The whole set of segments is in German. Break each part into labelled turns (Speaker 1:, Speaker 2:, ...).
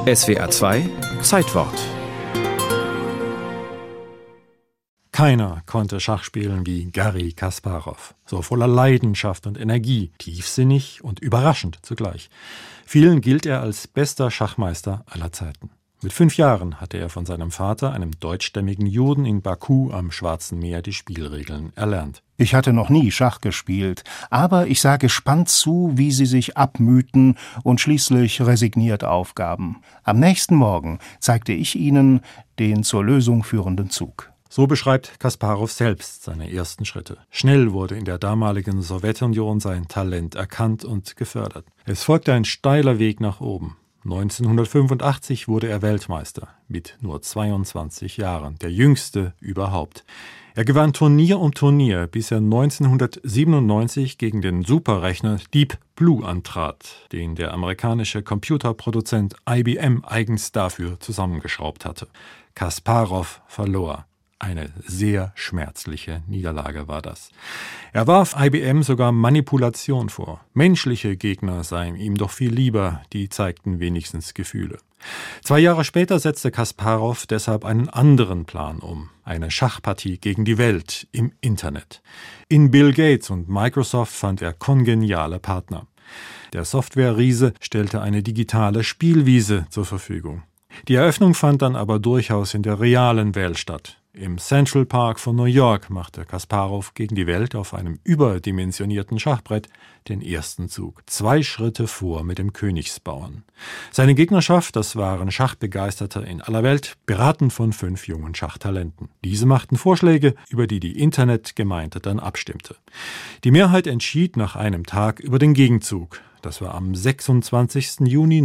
Speaker 1: SWR 2 Zeitwort.
Speaker 2: Keiner konnte Schach spielen wie Garri Kasparow. So voller Leidenschaft und Energie, tiefsinnig und überraschend zugleich. Vielen gilt er als bester Schachmeister aller Zeiten. Mit 5 Jahren hatte er von seinem Vater, einem deutschstämmigen Juden in Baku am Schwarzen Meer, die Spielregeln erlernt.
Speaker 3: Ich hatte noch nie Schach gespielt, aber ich sah gespannt zu, wie sie sich abmühten und schließlich resigniert aufgaben. Am nächsten Morgen zeigte ich ihnen den zur Lösung führenden Zug.
Speaker 2: So beschreibt Kasparow selbst seine ersten Schritte. Schnell wurde in der damaligen Sowjetunion sein Talent erkannt und gefördert. Es folgte ein steiler Weg nach oben. 1985 wurde er Weltmeister, mit nur 22 Jahren, der jüngste überhaupt. Er gewann Turnier um Turnier, bis er 1997 gegen den Superrechner Deep Blue antrat, den der amerikanische Computerproduzent IBM eigens dafür zusammengeschraubt hatte. Kasparow verlor. Eine sehr schmerzliche Niederlage war das. Er warf IBM sogar Manipulation vor. Menschliche Gegner seien ihm doch viel lieber, die zeigten wenigstens Gefühle. 2 Jahre später setzte Kasparow deshalb einen anderen Plan um. Eine Schachpartie gegen die Welt im Internet. In Bill Gates und Microsoft fand er kongeniale Partner. Der Software-Riese stellte eine digitale Spielwiese zur Verfügung. Die Eröffnung fand dann aber durchaus in der realen Welt statt. Im Central Park von New York machte Kasparow gegen die Welt auf einem überdimensionierten Schachbrett den ersten Zug. 2 Schritte vor mit dem Königsbauern. Seine Gegnerschaft, das waren Schachbegeisterte in aller Welt, beraten von 5 jungen Schachtalenten. Diese machten Vorschläge, über die die Internetgemeinde dann abstimmte. Die Mehrheit entschied nach einem Tag über den Gegenzug. Das war am 26. Juni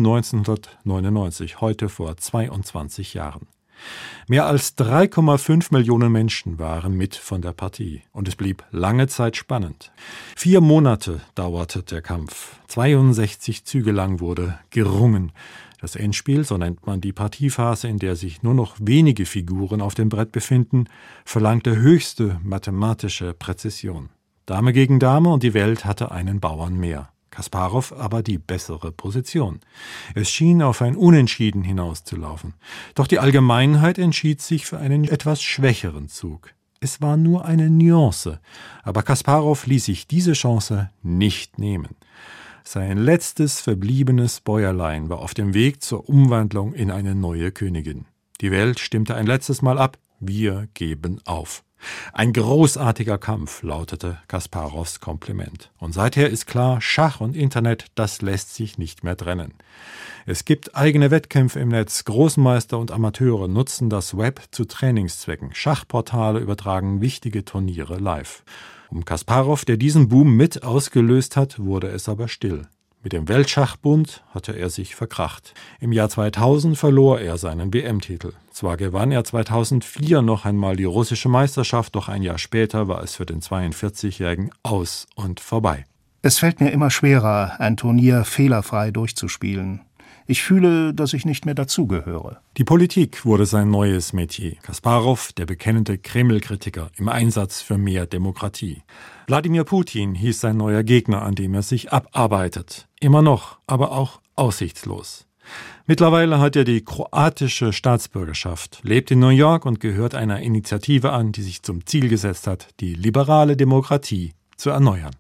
Speaker 2: 1999, heute vor 22 Jahren. Mehr als 3,5 Millionen Menschen waren mit von der Partie. Und es blieb lange Zeit spannend. 4 Monate dauerte der Kampf. 62 Züge lang wurde gerungen. Das Endspiel, so nennt man die Partiephase, in der sich nur noch wenige Figuren auf dem Brett befinden, verlangte höchste mathematische Präzision. Dame gegen Dame und die Welt hatte einen Bauern mehr. Kasparow aber die bessere Position. Es schien auf ein Unentschieden hinauszulaufen. Doch die Allgemeinheit entschied sich für einen etwas schwächeren Zug. Es war nur eine Nuance, aber Kasparow ließ sich diese Chance nicht nehmen. Sein letztes verbliebenes Bäuerlein war auf dem Weg zur Umwandlung in eine neue Königin. Die Welt stimmte ein letztes Mal ab. Wir geben auf. Ein großartiger Kampf, lautete Kasparows Kompliment. Und seither ist klar, Schach und Internet, das lässt sich nicht mehr trennen. Es gibt eigene Wettkämpfe im Netz, Großmeister und Amateure nutzen das Web zu Trainingszwecken. Schachportale übertragen wichtige Turniere live. Um Kasparow, der diesen Boom mit ausgelöst hat, wurde es aber still. Mit dem Weltschachbund hatte er sich verkracht. Im Jahr 2000 verlor er seinen WM-Titel. Zwar gewann er 2004 noch einmal die russische Meisterschaft, doch ein Jahr später war es für den 42-Jährigen aus und vorbei.
Speaker 3: Es fällt mir immer schwerer, ein Turnier fehlerfrei durchzuspielen. Ich fühle, dass ich nicht mehr dazugehöre.
Speaker 2: Die Politik wurde sein neues Metier. Kasparow, der bekennende Kreml-Kritiker, im Einsatz für mehr Demokratie. Wladimir Putin hieß sein neuer Gegner, an dem er sich abarbeitet. Immer noch, aber auch aussichtslos. Mittlerweile hat er die kroatische Staatsbürgerschaft, lebt in New York und gehört einer Initiative an, die sich zum Ziel gesetzt hat, die liberale Demokratie zu erneuern.